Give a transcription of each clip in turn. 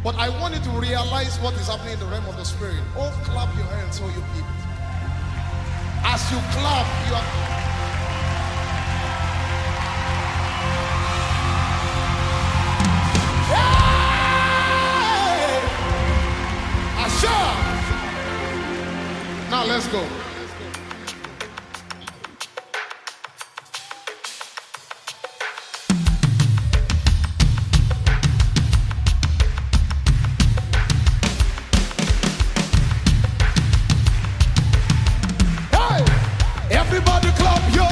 But I want you to realize what is happening in the realm of the spirit. Oh, clap your hands, all you people. As you clap, you are. Hey! Asha! Now let's go. Everybody clap yo.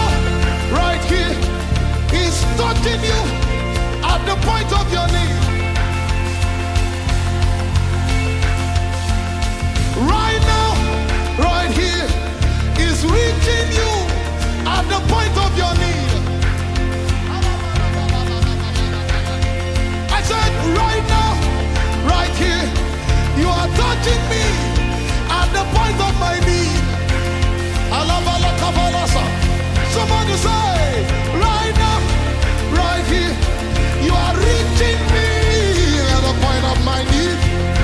Touching you at the point of your need. say, right now, right here, you are reaching me at the point of my need.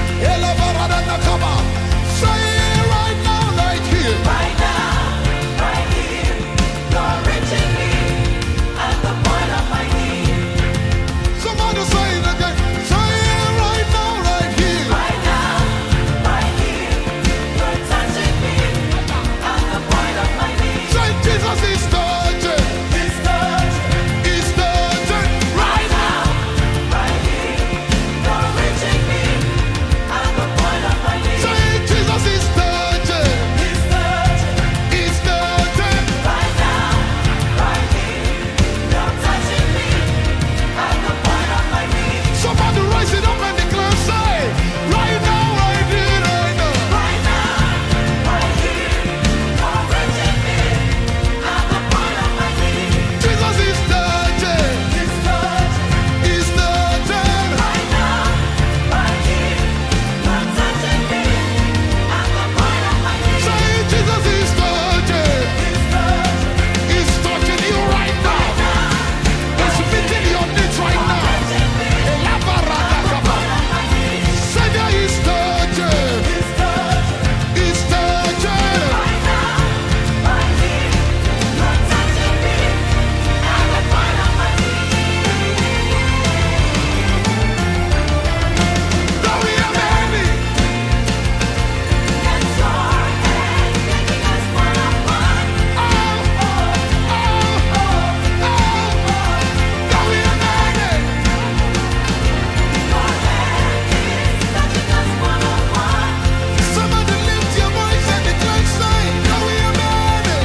Say right now, right here. Right now, right here, you're reaching me at the point of my need. Somebody say it again. Say right now, right here. Right now, right here, you're touching me at the point of my need. Say Jesus is touching. He's touching. He's touching. Right now, right here, you're reaching me at the point of my need. Say Jesus is touching. He's touching. He's touching. Right now, right here, you're touching me at the point of my need. Somebody rise it up and declare, say, right now, right here, right now. Right now, right here, you're reaching me at the point of my need. Jesus is touching. He's touching. He's touching. Right now, right here, you're touching me at the point of my need. Say Jesus is touching. He's touching. He's touching you right now. He's meeting your needs right now. Touching me Elabarakakaba. at my need. Say that he's touching. He's touching. He's touching. Right now, right here, you're touching me at the point of my need. Don't we have any? Yes, your hand making us one on one. Don't we have any? Your hand is touching us one on one. Somebody lift your voice and declare, say, don't we have any?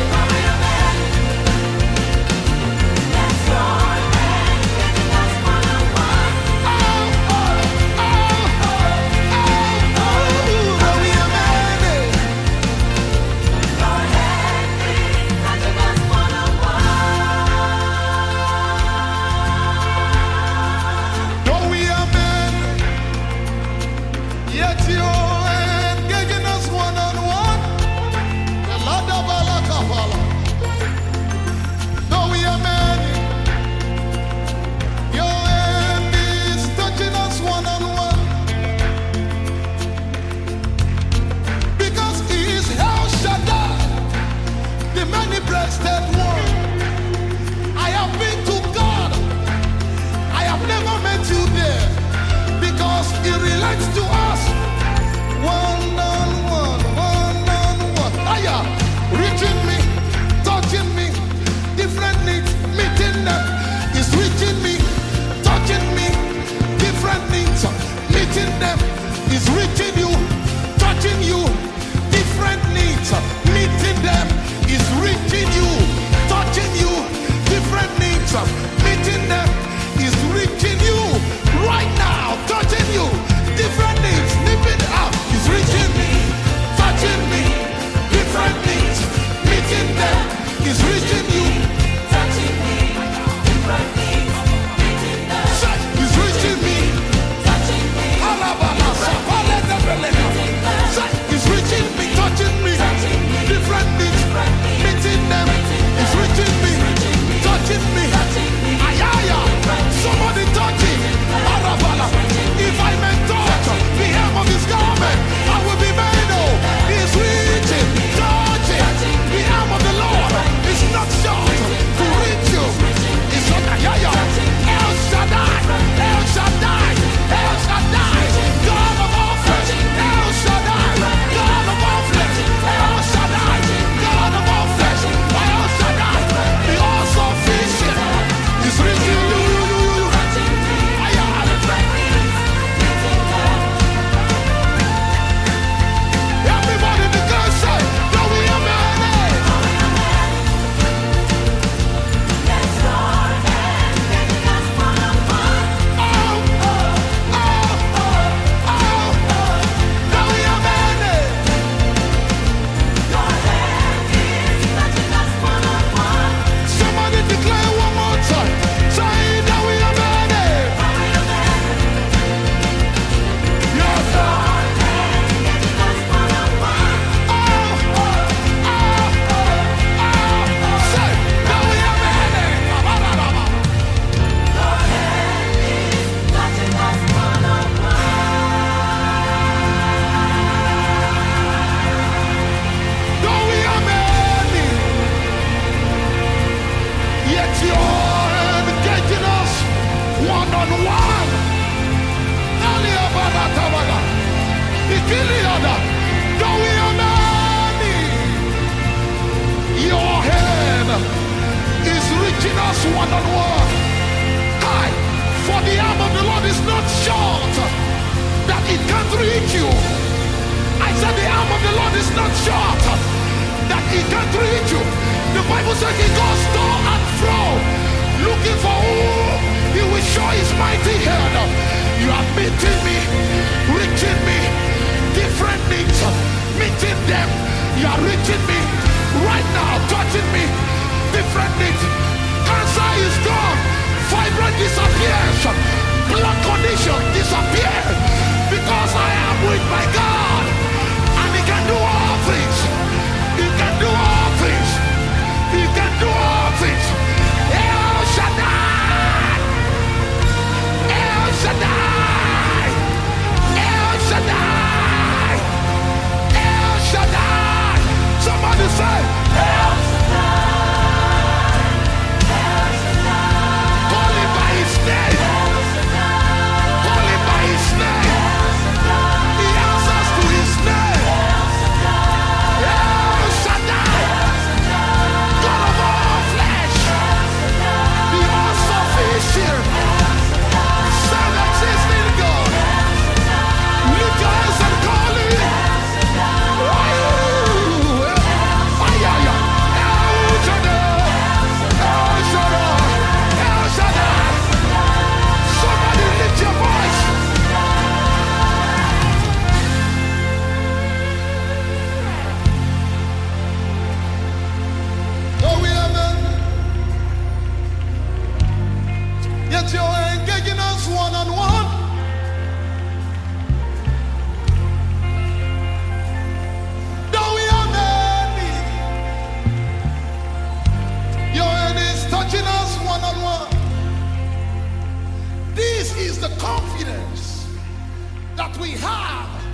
Yes, your hand making us one on one. Don't we have any? Your hand is touching us one on one. Don't we have any? Yet your hand getting us one on one. The Lord of Allah Kafala. Don't we have any? Your hand is touching us one on one. Because he is El Shaddai, the many-breasted one. I have been to God. I have never met you there. Because he relates to us one on one, one on one. Aya, reaching me, touching me, different needs, meeting them. He's reaching me, touching me, different needs, meeting them. He's reaching you, touching you, different needs, meeting them. He's reaching you, touching you, different needs, meeting them. He's reaching you right now, touching you, different needs, nipping up. He's reaching me. one-on-one. Earlier, Baratabaga. Ikiliada. Though we are many, your hand is reaching us one-on-one. Hi. For the arm of the Lord is not short that it can't reach you. I said the arm of the Lord is not short that it can't reach you. The Bible says he goes to and fro looking for who he will show his mighty hand. You are meeting me, reaching me, different needs, meeting them. You are reaching me right now, touching me, different needs. Cancer is gone. Fibroid disappears. Blood condition disappears. Because I am with my God. And he can do all things. He can do all things. He can do all things. El Shaddai. El Shaddai. El Shaddai. El Shaddai. Somebody say El Shaddai. This is the confidence that we have